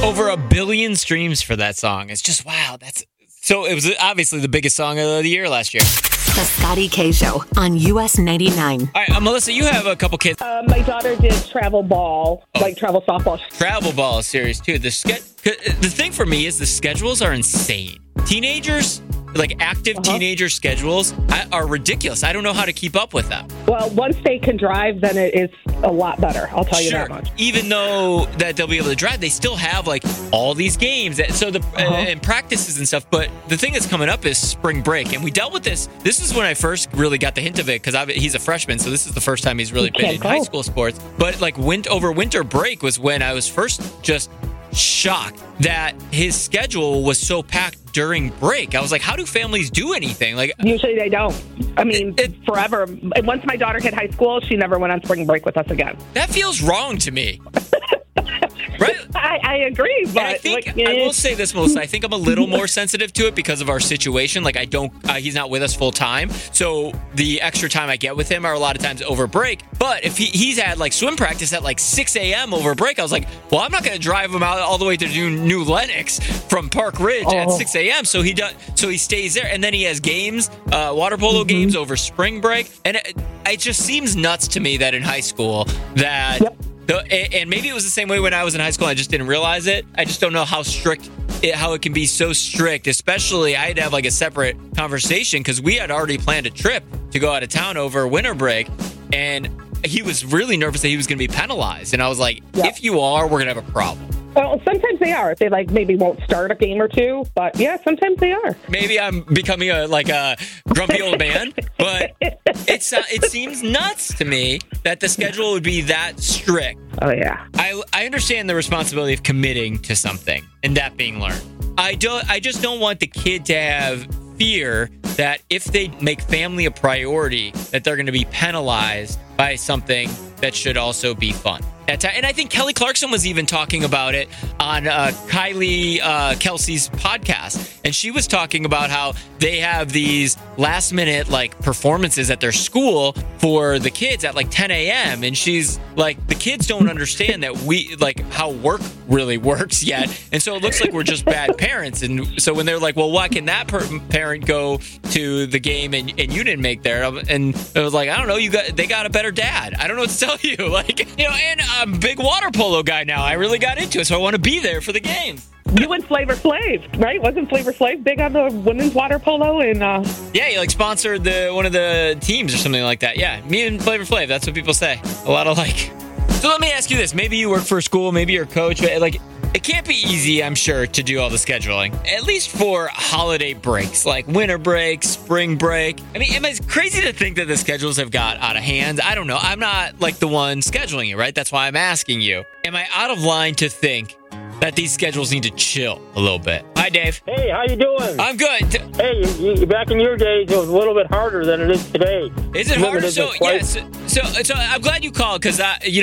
Over 1 billion streams for that song. It's just, wow. So it was obviously the biggest song of the year last year. The Scotty K Show on US 99. All right, Melissa, you have a couple kids. My daughter did travel ball, like travel softball. Travel ball series, too. The thing for me is the schedules are insane. Teenagers, like active teenager schedules, are ridiculous. I don't know how to keep up with them. Well, once they can drive, then it is a lot better. I'll tell you that much. Even though that they'll be able to drive, they still have like all these games. So and practices and stuff. But the thing that's coming up is spring break. And we dealt with this. This is when I first really got the hint of it because he's a freshman. So this is the first time he's really been in high school sports. But like over winter break was when I was first just shocked that his schedule was so packed during break. I was like, how do families do anything? Like, usually they don't. I mean, forever. Once my daughter hit high school, she never went on spring break with us again. That feels wrong to me. Right? I agree, but I think I will say this, Melissa. I think I'm a little more sensitive to it because of our situation. Like, he's not with us full time, so the extra time I get with him are a lot of times over break. But if he's had like swim practice at like 6 a.m. over break, I was like, well, I'm not going to drive him out all the way to New Lenox from Park Ridge at 6 a.m. So he stays there, and then he has games, water polo games over spring break, and it just seems nuts to me that in high school that. Yep. And maybe it was the same way when I was in high school. I just didn't realize it. I just don't know how it can be so strict. Especially, I had to have like a separate conversation because we had already planned a trip to go out of town over winter break, and he was really nervous that he was going to be penalized. And I was like, if you are, we're going to have a problem. Well, sometimes they are. They maybe won't start a game or two, but yeah, sometimes they are. Maybe I'm becoming a grumpy old man, but it seems nuts to me that the schedule would be that strict. Oh yeah. I understand the responsibility of committing to something and that being learned. I just don't want the kid to have fear that if they make family a priority, that they're going to be penalized by something that should also be fun. And I think Kelly Clarkson was even talking about it on Kylie Kelsey's podcast. And she was talking about how they have these last minute performances at their school for the kids at 10 a.m. And she's like, the kids don't understand that how work really works yet. And so it looks like we're just bad parents. And so when they're like, well, why can that parent go to the game and you didn't make there? And it was like, I don't know, they got a better dad. I don't know what to tell you. And I'm a big water polo guy now. I really got into it, so I want to be there for the games. You and Flavor Flav, right? Wasn't Flavor Flav big on the women's water polo? Yeah, he sponsored one of the teams or something like that. Yeah, me and Flavor Flav. That's what people say. A lot of So let me ask you this: maybe you work for a school, maybe you're a coach, but it can't be easy, I'm sure, to do all the scheduling. At least for holiday breaks, like winter break, spring break. I mean, am I crazy to think that the schedules have got out of hand? I don't know. I'm not the one scheduling you, right? That's why I'm asking you. Am I out of line to think that these schedules need to chill a little bit? Hi, Dave. Hey, how you doing? I'm good. Hey, back in your days, it was a little bit harder than it is today. Is it harder? So I'm glad you called because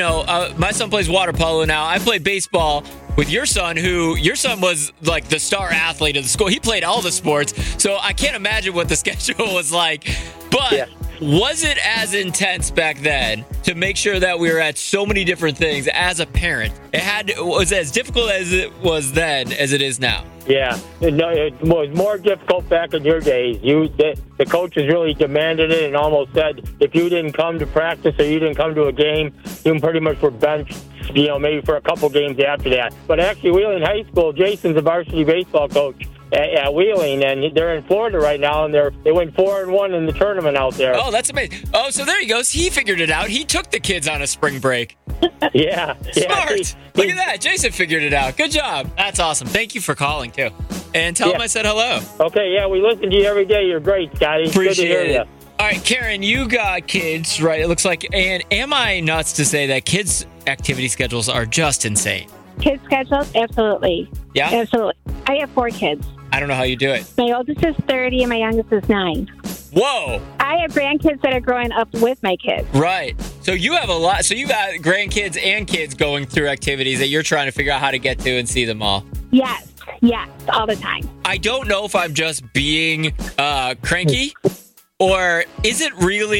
my son plays water polo now. I play baseball with your son, your son was the star athlete of the school. He played all the sports, so I can't imagine what the schedule was like. But yeah. Was it as intense back then to make sure that we were at so many different things as a parent? Was as difficult as it was then as it is now? Yeah, it was more difficult back in your days. The coaches really demanded it and almost said if you didn't come to practice or you didn't come to a game, you pretty much were benched, maybe for a couple games after that. But actually, Wheeling High School, Jason's a varsity baseball coach at Wheeling, and they're in Florida right now, and they went 4-1 in the tournament out there. Oh, that's amazing. Oh, so there he goes. He figured it out. He took the kids on a spring break. Yeah. Smart. Look at that. Jason figured it out. Good job. That's awesome. Thank you for calling, too. And tell him I said hello. Okay, yeah, we listen to you every day. You're great, Scotty. Appreciate Good to hear it. you. All right, Karen, you got kids, right? It looks like. And am I nuts to say that kids' activity schedules are just insane? Kids' schedules? Absolutely. Yeah? Absolutely. I have 4 kids. I don't know how you do it. My oldest is 30 and my youngest is 9. Whoa. I have grandkids that are growing up with my kids. Right. So you have a lot. So you got grandkids and kids going through activities that you're trying to figure out how to get to and see them all. Yes, all the time. I don't know if I'm just being cranky or is it really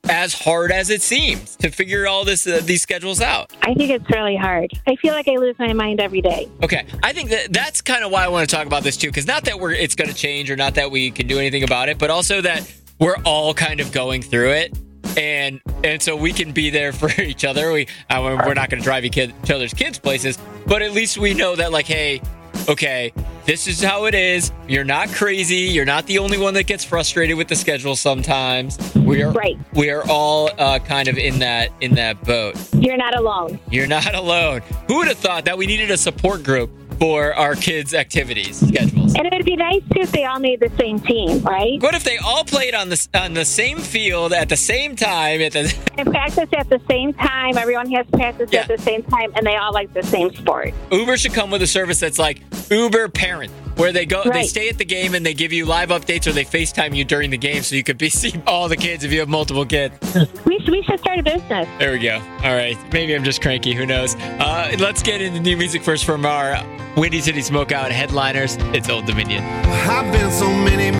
as hard as it seems to figure all these schedules out? I think it's really hard. I feel like I lose my mind every day. Okay, I think that's kind of why I want to talk about this too, because not that it's going to change or not that we can do anything about it, but also that we're all kind of going through it, and so we can be there for each other. We're not going to drive each other's kids places, but at least we know that, like, hey, okay, this is how it is. You're not crazy. You're not the only one that gets frustrated with the schedule sometimes. We are all kind of in that boat. You're not alone. You're not alone. Who would have thought that we needed a support group for our kids' activities schedules? And it would be nice too if they all made the same team, right? What if they all played on the same field at the same time And practice at the same time. Everyone has practice at the same time, and they all like the same sport. Uber should come with a service that's like Uber Parent, where they go, They stay at the game and they give you live updates, or they FaceTime you during the game so you could see all the kids if you have multiple kids. We should start a business. There we go. All right. Maybe I'm just cranky. Who knows? Let's get into new music first from our Windy City Smokeout headliners. It's Old Dominion. I've been so many